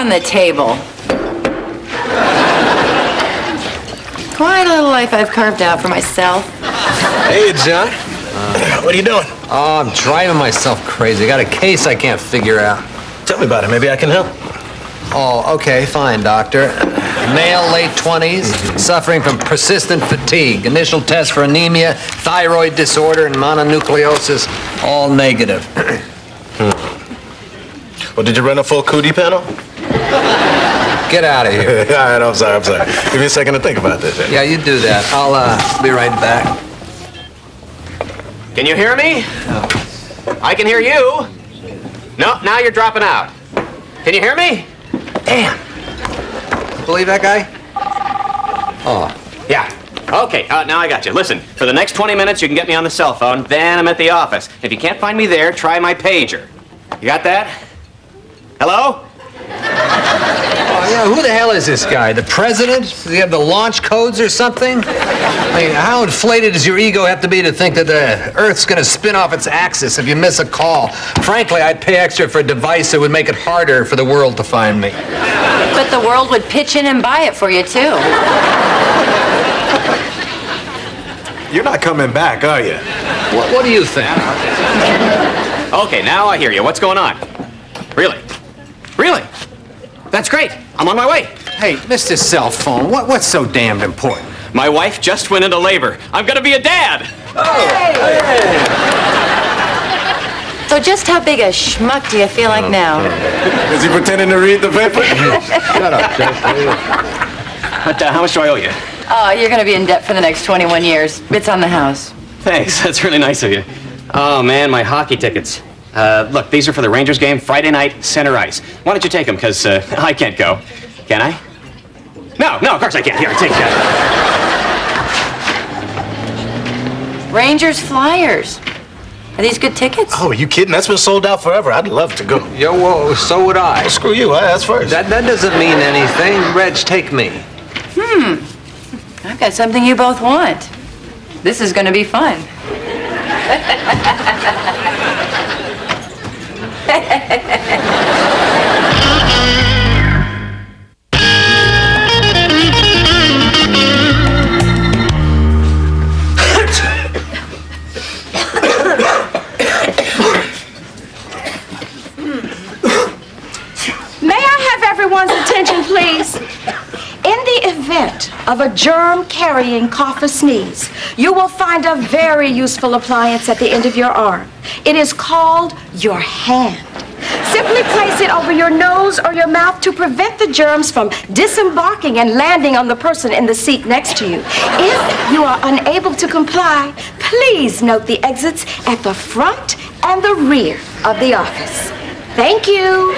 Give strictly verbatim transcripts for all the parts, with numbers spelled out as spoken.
on the table. Quite a little life I've carved out for myself. Hey, John. Uh, what are you doing? Oh, I'm driving myself crazy. I got a case I can't figure out. Tell me about it. Maybe I can help. Oh, okay, fine, doctor. Male, late twenties, mm-hmm. suffering from persistent fatigue. Initial test for anemia, thyroid disorder, and mononucleosis, all negative. hmm. Well, did you run a full cootie panel? Get out of here. All right, I'm sorry, I'm sorry. Give me a second to think about this. Yeah, you do that. I'll uh, be right back. Can you hear me? No. I can hear you. No, now you're dropping out. Can you hear me? Damn. Believe that guy? Oh. Yeah. Okay, uh, now I got you. Listen, for the next twenty minutes, you can get me on the cell phone. Then I'm at the office. If you can't find me there, try my pager. You got that? Hello? Oh, yeah, who the hell is this guy? The president? Does he have the launch codes or something? I mean, how inflated does your ego have to be to think that the Earth's gonna spin off its axis if you miss a call? Frankly, I'd pay extra for a device that would make it harder for the world to find me. But the world would pitch in and buy it for you, too. You're not coming back, are you? What, what do you think? Okay, now I hear you. What's going on? Really? Really? That's great. I'm on my way. Hey, Mister Cell Phone, what, what's so damned important? My wife just went into labor. I'm gonna be a dad. Oh, hey. So just how big a schmuck do you feel like now? Is he pretending to read the paper? Shut up, Jeff. But, uh, how much do I owe you? Oh, you're going to be in debt for the next twenty-one years. It's on the house. Thanks. That's really nice of you. Oh, man, my hockey tickets. Uh, look, these are for the Rangers game, Friday night, center ice. Why don't you take them? Because uh, I can't go. Can I? No, no, of course I can't. Here, take that. Rangers Flyers. Are these good tickets? Oh, are you kidding? That's been sold out forever. I'd love to go. Yeah, well, so would I. Well, screw you. I asked first. That, that doesn't mean anything. Reg, take me. Hmm. I've got something you both want. This is going to be fun. May I have everyone's attention, please? In the event of a germ-carrying cough or sneeze, you will find a very useful appliance at the end of your arm. It is called your hand. Simply place it over your nose or your mouth to prevent the germs from disembarking and landing on the person in the seat next to you. If you are unable to comply, please note the exits at the front and the rear of the office. Thank you.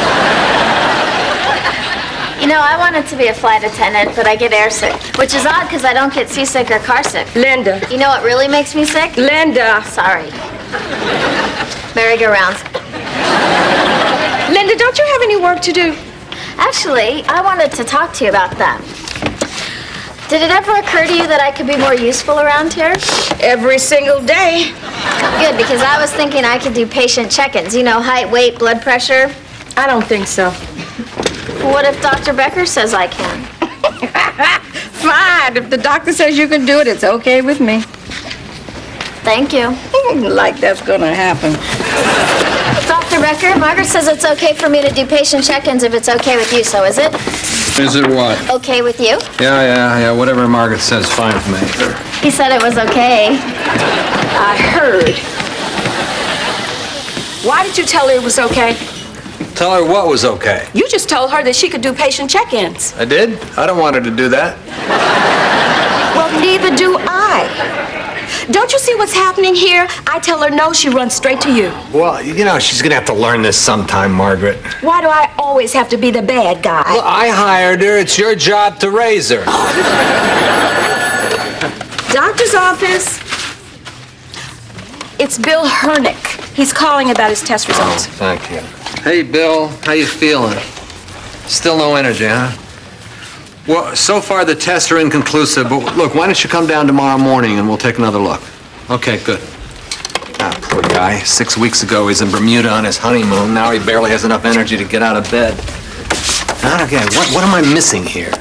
You know, I wanted to be a flight attendant, but I get airsick, which is odd because I don't get seasick or carsick. Linda. You know what really makes me sick? Linda. Sorry. Merry-go-rounds. Linda, don't you have any work to do? Actually, I wanted to talk to you about that. Did it ever occur to you that I could be more useful around here? Every single day. Good, because I was thinking I could do patient check-ins. You know, height, weight, blood pressure. I don't think so. What if Doctor Becker says I can? Fine. If the doctor says you can do it, it's okay with me. Thank you. Like that's gonna happen. Doctor Becker, Margaret says it's okay for me to do patient check-ins if it's okay with you, so is it? Is it what? Okay with you? Yeah, yeah, yeah. Whatever Margaret says, fine with me. He said it was okay. I heard. Why did you tell her it was okay? Tell her what was okay. You just told her that she could do patient check-ins. I did? I don't want her to do that. Well, neither do I. Don't you see what's happening here? I tell her no, she runs straight to you. Well, you know, she's gonna have to learn this sometime, Margaret. Why do I always have to be the bad guy? Well, I hired her. It's your job to raise her. Doctor's office. It's Bill Hernick. He's calling about his test results. Oh, thank you. Hey, Bill. How you feeling? Still no energy, huh? Well, so far the tests are inconclusive, but look, why don't you come down tomorrow morning and we'll take another look. Okay, good. Ah, poor guy. Six weeks ago, he's in Bermuda on his honeymoon. Now he barely has enough energy to get out of bed. Okay, what, what am I missing here?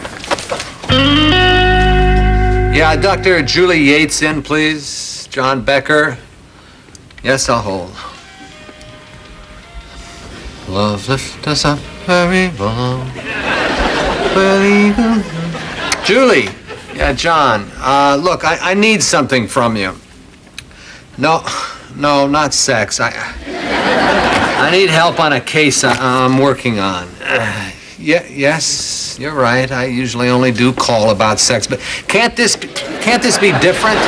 Yeah, Doctor Julie Yates in, please. John Becker. Yes, I'll hold. Love lift us up very long. Julie. Yeah, John. Uh, look, I, I need something from you. No, no, not sex. I, I need help on a case I, I'm working on. Uh, yeah, yes, you're right. I usually only do call about sex, but can't this be, can't this be different?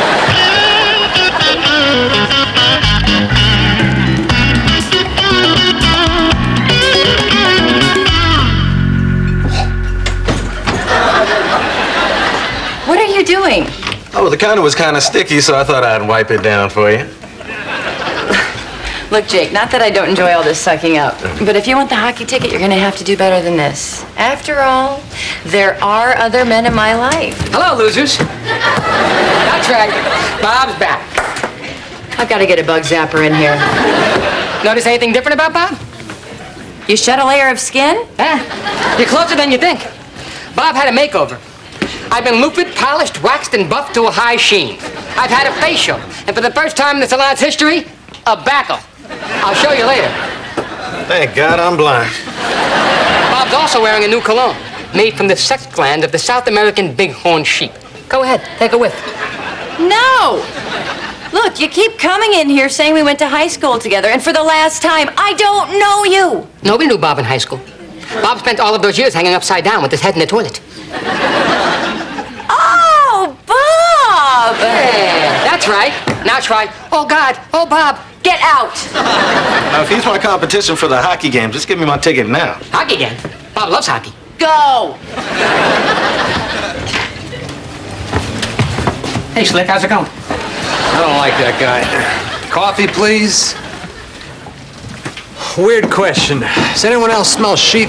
What are you doing? Oh, the counter was kind of sticky, so I thought I'd wipe it down for you. Look, Jake, not that I don't enjoy all this sucking up, but if you want the hockey ticket, you're gonna have to do better than this. After all, there are other men in my life. Hello, losers. That's right. Bob's back. I've got to get a bug zapper in here. Notice anything different about Bob? You shed a layer of skin? Eh, you're closer than you think. Bob had a makeover. I've been looped, polished, waxed, and buffed to a high sheen. I've had a facial, and for the first time in the salon's history, a backle. I'll show you later. Thank God I'm blind. Bob's also wearing a new cologne, made from the sex gland of the South American bighorn sheep. Go ahead, take a whiff. No! Look, you keep coming in here saying we went to high school together, and for the last time, I don't know you! Nobody knew Bob in high school. Bob spent all of those years hanging upside down with his head in the toilet. Oh, Bob! Yeah, that's right. Now try, oh, God, oh, Bob, get out. Now, if he's my competition for the hockey game, just give me my ticket now. Hockey game? Bob loves hockey. Go! Hey, Slick, how's it going? I don't like that guy. Coffee, please. Weird question. Does anyone else smell sheep?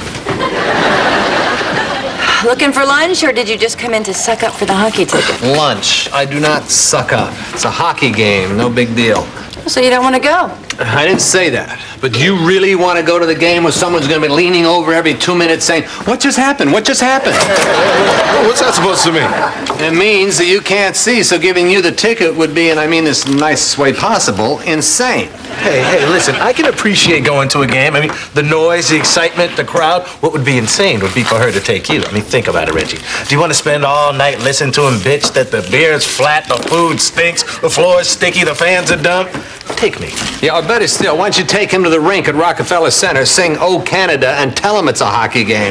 Looking for lunch, or did you just come in to suck up for the hockey ticket? Lunch. I do not suck up. It's a hockey game. No big deal. So you don't want to go? I didn't say that. But do you really want to go to the game where someone's going to be leaning over every two minutes saying, what just happened? What just happened? What's that supposed to mean? It means that you can't see, so giving you the ticket would be, and I mean this nicest way possible, insane. Hey, hey, listen, I can appreciate going to a game. I mean, the noise, the excitement, the crowd. What would be insane would be for her to take you. I mean, think about it, Reggie. Do you want to spend all night listening to him bitch that the beer's flat, the food stinks, the floor is sticky, the fans are dumb? Take me. Yeah, or better still, why don't you take him to the rink at Rockefeller Center, sing "Oh Canada," and tell him it's a hockey game.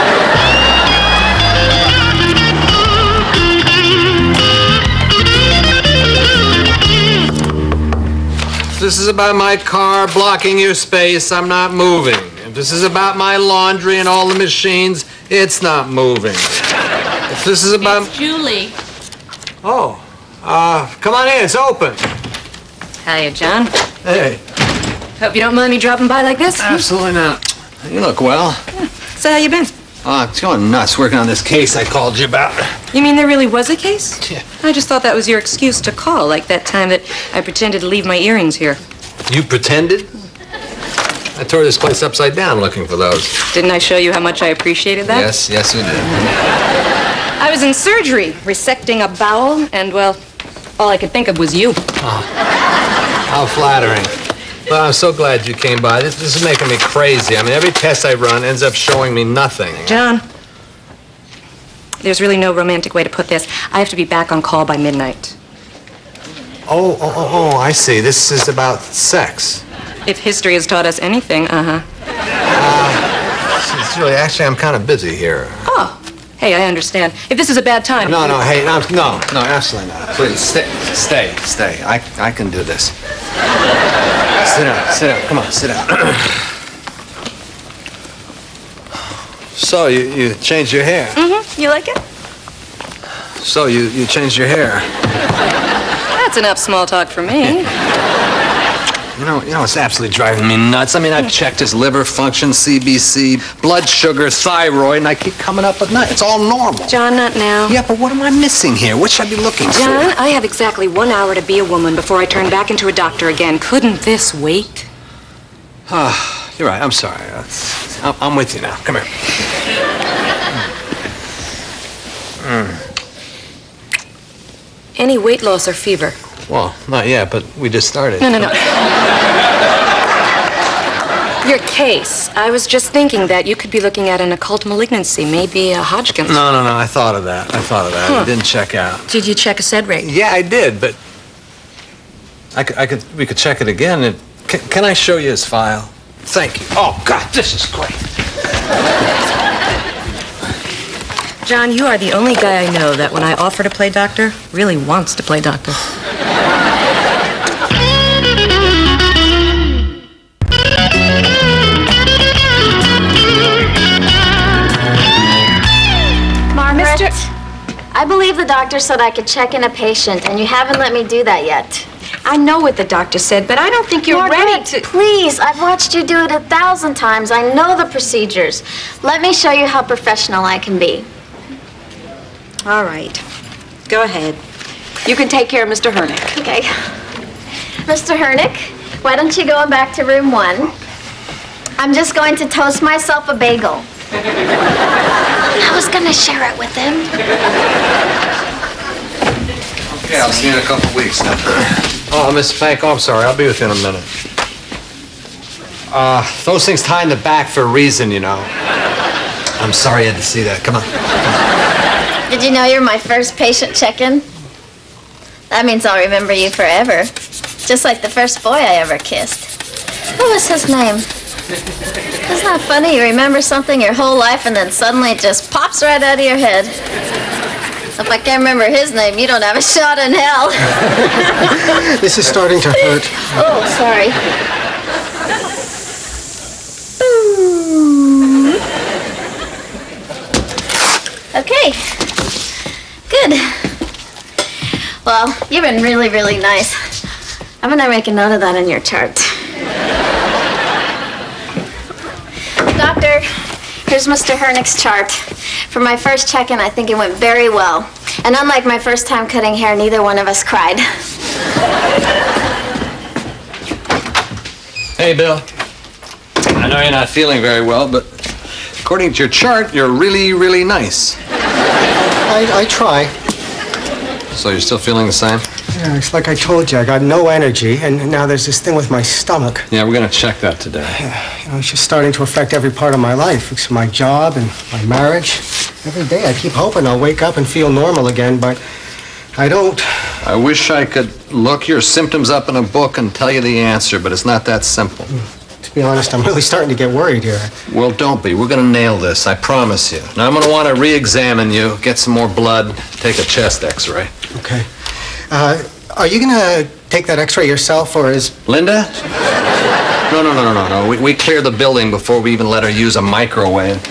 If this is about my car blocking your space, I'm not moving. If this is about my laundry and all the machines, it's not moving. If this is about... It's Julie. Oh, uh, come on in, it's open. Hiya, John. Hey. Hope you don't mind me dropping by like this. Absolutely not. You look well. So how you been? Oh, it's going nuts working on this case I called you about. You mean there really was a case? Yeah. I just thought that was your excuse to call, like that time that I pretended to leave my earrings here. You pretended? I tore this place upside down looking for those. Didn't I show you how much I appreciated that? Yes, yes you did. I was in surgery, resecting a bowel, and, well, all I could think of was you. How flattering. Well, I'm so glad you came by. This, this is making me crazy. I mean, every test I run ends up showing me nothing. John, there's really no romantic way to put this. I have to be back on call by midnight. Oh, oh, oh, oh, I see. This is about sex. If history has taught us anything, uh-huh. Uh, it's really, actually, I'm kind of busy here. Oh, hey, I understand. If this is a bad time... No, no, hey, no, no, no, absolutely not. Please, stay, stay, stay. I, I can do this. Sit down, sit down. Come on, sit down. So, you, you changed your hair. Mm-hmm. You like it? So, you, you changed your hair. That's enough small talk for me. You know, you know, it's absolutely driving me nuts. I mean, I've checked his liver function, C B C, blood sugar, thyroid, and I keep coming up with nothing. It's all normal. John, not now. Yeah, but what am I missing here? What should I be looking John, for? I have exactly one hour to be a woman before I turn back into a doctor again. Couldn't this wait? Ah, you're right. I'm sorry. That's, I'm, I'm with you now. Come here. Mm. Any weight loss or fever? Well, not yet, but we just started. No, no, no. Your case. I was just thinking that you could be looking at an occult malignancy, maybe a Hodgkin's. No, no, no. I thought of that. I thought of that. Huh. It didn't check out. Did you check a sed rate? Yeah, I did, but I could, I could, we could check it again. And can, can I show you his file? Thank you. Oh, God, this is great. John, you are the only guy I know that when I offer to play doctor, really wants to play doctor. Margaret, I believe the doctor said I could check in a patient, and you haven't let me do that yet. I know what the doctor said, but I don't think you're Margaret, ready to... please, I've watched you do it a thousand times. I know the procedures. Let me show you how professional I can be. All right. Go ahead. You can take care of Mister Hernick. Okay. Mister Hernick, why don't you go back to room one? I'm just going to toast myself a bagel. I was going to share it with him. Okay, I'll see you in a couple weeks now. Oh, Miss Pank, oh, I'm sorry. I'll be with you in a minute. Uh, those things tie in the back for a reason, you know. I'm sorry you had to see that. Come on. Did you know you're my first patient check-in? That means I'll remember you forever. Just like the first boy I ever kissed. What was his name? Isn't that funny? You remember something your whole life and then suddenly it just pops right out of your head. If I can't remember his name, you don't have a shot in hell. This is starting to hurt. Oh, sorry. Okay. Good. Well, you've been really, really nice. I'm gonna make a note of that in your chart. Doctor, here's Mister Hernick's chart. For my first check-in, I think it went very well. And unlike my first time cutting hair, neither one of us cried. Hey, Bill. I know you're not feeling very well, but according to your chart, you're really, really nice. I, I try. So you're still feeling the same? Yeah, it's like I told you, I got no energy, and now there's this thing with my stomach. Yeah, we're gonna check that today. You know, it's just starting to affect every part of my life. It's my job and my marriage. Every day I keep hoping I'll wake up and feel normal again, but I don't. I wish I could look your symptoms up in a book and tell you the answer, but it's not that simple. To be honest, I'm really starting to get worried here. Well, don't be. We're gonna nail this, I promise you. Now, I'm gonna want to re-examine you, get some more blood, take a chest x-ray. Okay. Uh, are you gonna take that x-ray yourself, or is... Linda? No, no, no, no, no, no. We, we clear the building before we even let her use a microwave.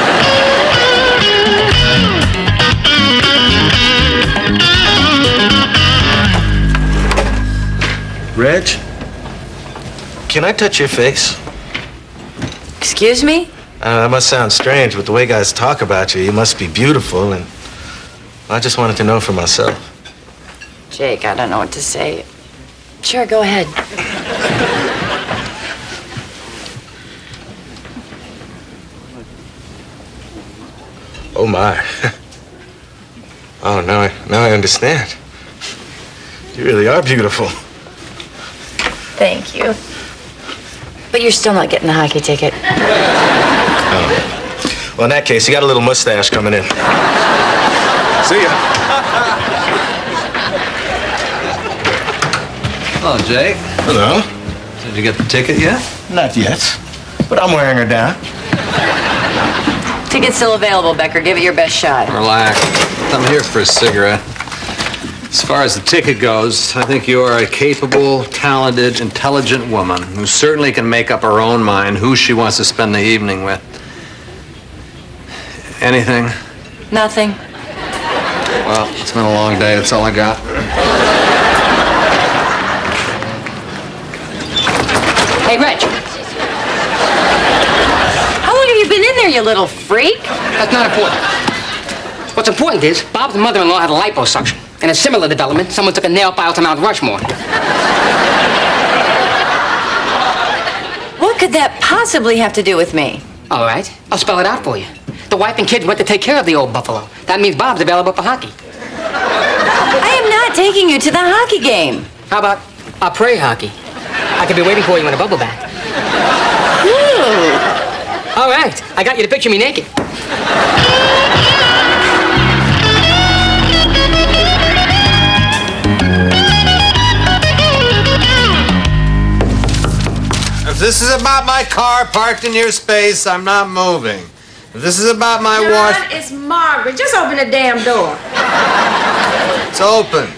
Reg, can I touch your face? Excuse me? Uh, that must sound strange, but the way guys talk about you, you must be beautiful, and I just wanted to know for myself. Jake, I don't know what to say. Sure, go ahead. Oh, my. Oh, now I, now I understand. You really are beautiful. Thank you. But you're still not getting the hockey ticket. Oh. Well, in that case, you got a little mustache coming in. See ya. Hello, Jake. Hello. Did you get the ticket yet? Not yet, but I'm wearing her down. Ticket's still available, Becker. Give it your best shot. Relax. I'm here for a cigarette. As far as the ticket goes, I think you are a capable, talented, intelligent woman who certainly can make up her own mind who she wants to spend the evening with. Anything? Nothing. Well, it's been a long day. That's all I got. Hey, Reg. How long have you been in there, you little freak? That's not important. What's important is Bob's mother-in-law had a liposuction. In a similar development, someone took a nail file to Mount Rushmore. What could that possibly have to do with me? All right, I'll spell it out for you. The wife and kids went to take care of the old buffalo. That means Bob's available for hockey. I am not taking you to the hockey game. How about après hockey? I could be waiting for you in a bubble bath. Ooh. All right, I got you to picture me naked. If this is about my car parked in your space, I'm not moving. If this is about my wash... John, it's Margaret. Just open the damn door. It's open.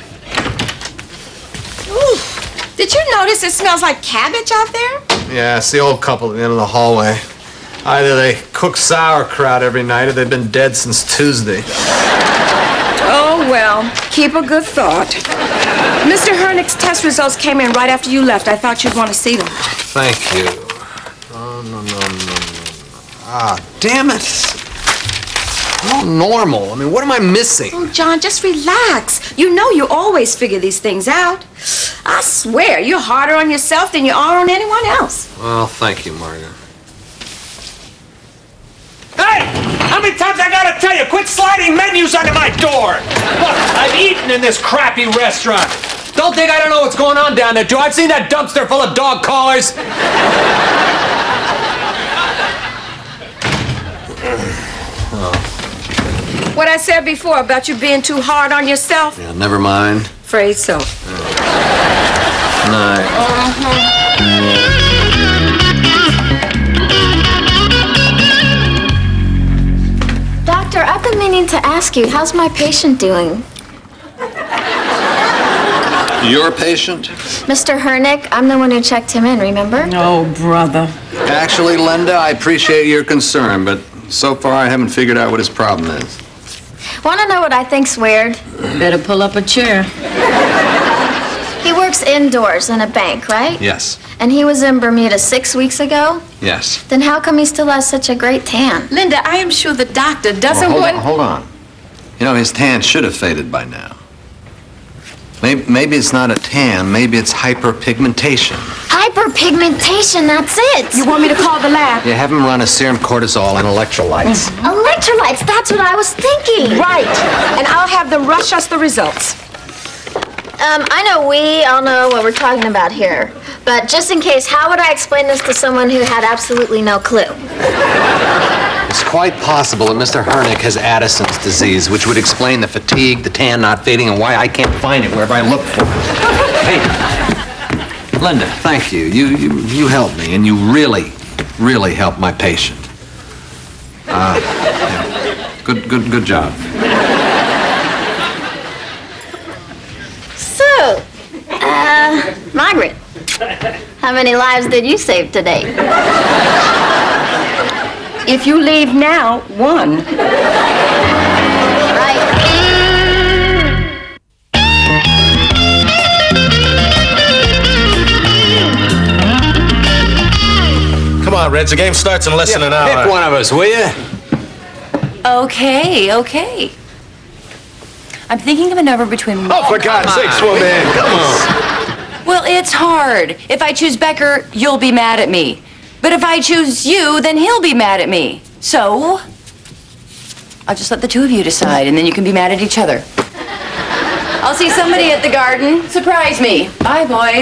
Ooh. Did you notice it smells like cabbage out there? Yeah, it's the old couple at the end of the hallway. Either they cook sauerkraut every night or they've been dead since Tuesday. Oh, well, keep a good thought. Mister Hernick's test results came in right after you left. I thought you'd want to see them. Thank you. Oh, no, no, no, no. Ah, damn it. All normal. I mean, what am I missing? Oh, John, just relax. You know you always figure these things out. I swear, you're harder on yourself than you are on anyone else. Well, thank you, Margaret. Hey! How many times I gotta tell you, quit sliding menus under my door? Look, I've eaten in this crappy restaurant. Don't think I don't know what's going on down there, Joe. I've seen that dumpster full of dog collars. What I said before about you being too hard on yourself? Yeah, never mind. Afraid so. Night. Doctor, I've been meaning to ask you, how's my patient doing? Your patient? Mister Hernick, I'm the one who checked him in, remember? Oh, brother. Actually, Linda, I appreciate your concern, but so far I haven't figured out what his problem is. Want to know what I think's weird? Better pull up a chair. He works indoors in a bank, right? Yes. And he was in Bermuda six weeks ago? Yes. Then how come he still has such a great tan? Linda, I am sure the doctor doesn't Well, hold want... on, hold on. You know, his tan should have faded by now. Maybe, maybe it's not a tan, maybe it's hyperpigmentation. Hyperpigmentation, that's it. You want me to call the lab? You have him run a serum cortisol and electrolytes. Electrolytes, that's what I was thinking. Right. And I'll have them rush us the results. Um, I know we all know what we're talking about here. But just in case, how would I explain this to someone who had absolutely no clue? It's quite possible that Mister Hernick has Addison's disease, which would explain the fatigue, the tan not fading, and why I can't find it wherever I look for it. Hey, Linda, thank you. You, you, you helped me, and you really, really helped my patient. Uh, yeah. Good, good, good job. So, uh, Margaret, how many lives did you save today? If you leave now, one. Right. Come on, Reds. The game starts in less than an hour. Pick one of us, will you? Okay, okay. I'm thinking of a number between... Oh, for God's sakes, woman, come on. Well, it's hard. If I choose Becker, you'll be mad at me. But if I choose you, then he'll be mad at me. So, I'll just let the two of you decide, and then you can be mad at each other. I'll see somebody at the garden. Surprise me. Bye, boys.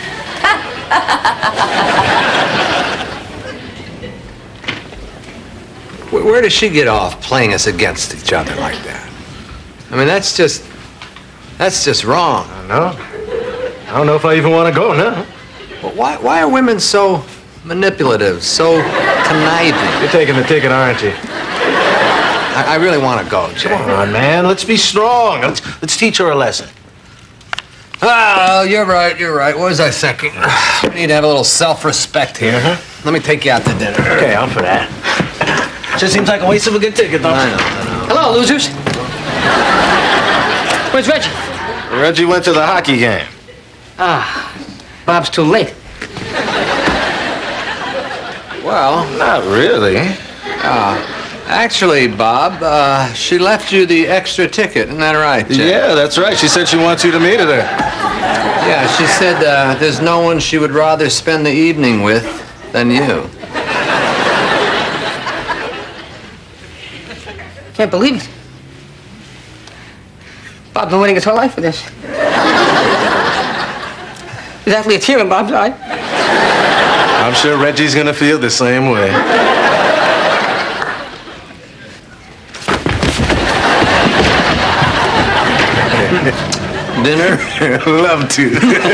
Where, where does she get off playing us against each other like that? I mean, that's just, that's just wrong. I know. I don't know if I even want to go now. Well, why, why are women so manipulative, so conniving? You're taking the ticket, aren't you? I, I really want to go, Jay. Come on, man. Let's be strong. Let's, let's teach her a lesson. Oh, you're right, you're right. What was I thinking? We need to have a little self-respect here. Uh-huh. Let me take you out to dinner. Okay, I'm for that. Just seems like a waste of a good ticket, though. I know, I know. Hello, losers. Where's Reggie? Reggie went to the hockey game. Ah, Bob's too late. Well, Not really. uh, actually, Bob, uh, she left you the extra ticket. Isn't that right, Jay? Yeah, that's right. She said she wants you to meet her there. Yeah, she said uh, there's no one she would rather spend the evening with than you. Can't believe it. Bob's been waiting his whole life for this. There's actually a tear in Bob's eye. I'm sure Reggie's gonna feel the same way. Dinner? Love to.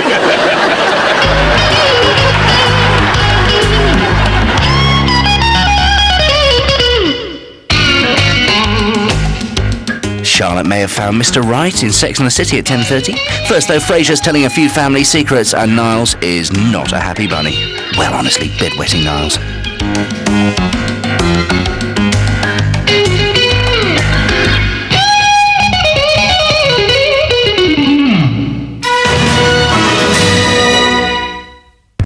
Charlotte may have found Mister Right in Sex and the City at ten thirty. First, though, Frasier's telling a few family secrets, and Niles is not a happy bunny. Well, honestly, bedwetting Niles.